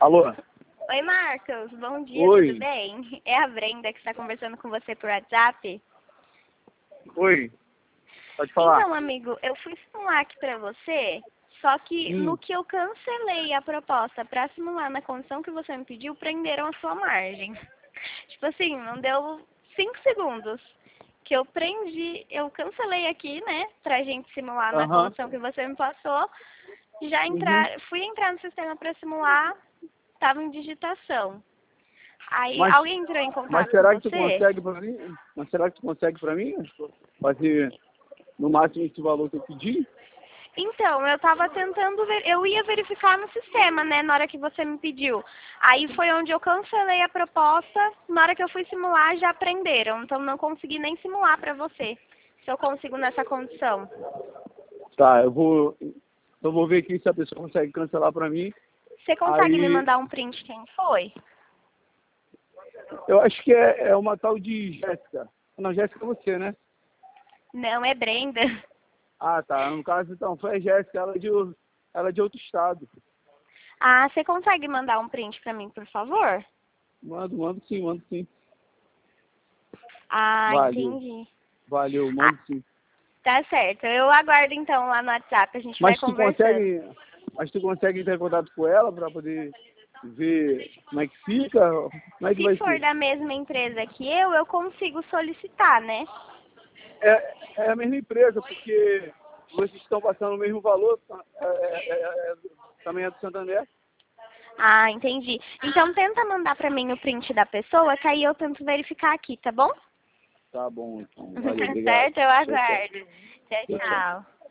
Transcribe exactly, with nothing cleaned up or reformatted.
Alô? Oi, Marcos. Bom dia, Oi. tudo bem? É a Brenda que está conversando com você por WhatsApp. Oi. Pode falar. Então, amigo, eu fui simular aqui pra você, só que Hum. no que eu cancelei a proposta pra simular na condição que você me pediu, prenderam a sua margem. Tipo assim, não deu cinco segundos que eu prendi, eu cancelei aqui, né, pra gente simular na Aham. condição que você me passou. Já Uhum. entrar, fui entrar no sistema pra simular, tava em digitação. Aí Mas, alguém entrou em mas contato com será que tu você? consegue pra mim? Mas será que tu consegue pra mim? Fazer no máximo esse valor que eu pedi? Então, eu tava tentando ver, eu ia verificar no sistema, né, na hora que você me pediu. Aí foi onde eu cancelei a proposta, na hora que eu fui simular já prenderam, então não consegui nem simular pra você, se eu consigo nessa condição. Tá, eu vou. Eu vou ver aqui se a pessoa consegue cancelar pra mim. Você consegue me Aí mandar um print quem foi? eu acho que é, é uma tal de Jéssica. Não, Jéssica é você, né? Não, é Brenda. Ah, tá. No caso, então, foi a Jéssica, ela é de, ela é de outro estado. Ah, você consegue mandar um print pra mim, por favor? Mando, mando sim, mando sim. Ah, Valeu. entendi. Valeu, Ah, mando sim. tá certo. Eu aguardo então lá no WhatsApp, a gente vai Mas tu conversando. consegue, mas tu consegue entrar em contato com ela para poder ver como é que fica? Como é que Se vai for ser? da mesma empresa que eu, eu consigo solicitar, né? É, é a mesma empresa, porque vocês estão passando o mesmo valor, é, é, é, é, também é do Santander. Ah, entendi. Então tenta mandar pra mim o print da pessoa, que aí eu tento verificar aqui, tá bom? Tá bom, então. Valeu, obrigado. Certo? Eu Tchau, tchau. aguardo. Tchau, Tchau, tchau. tchau.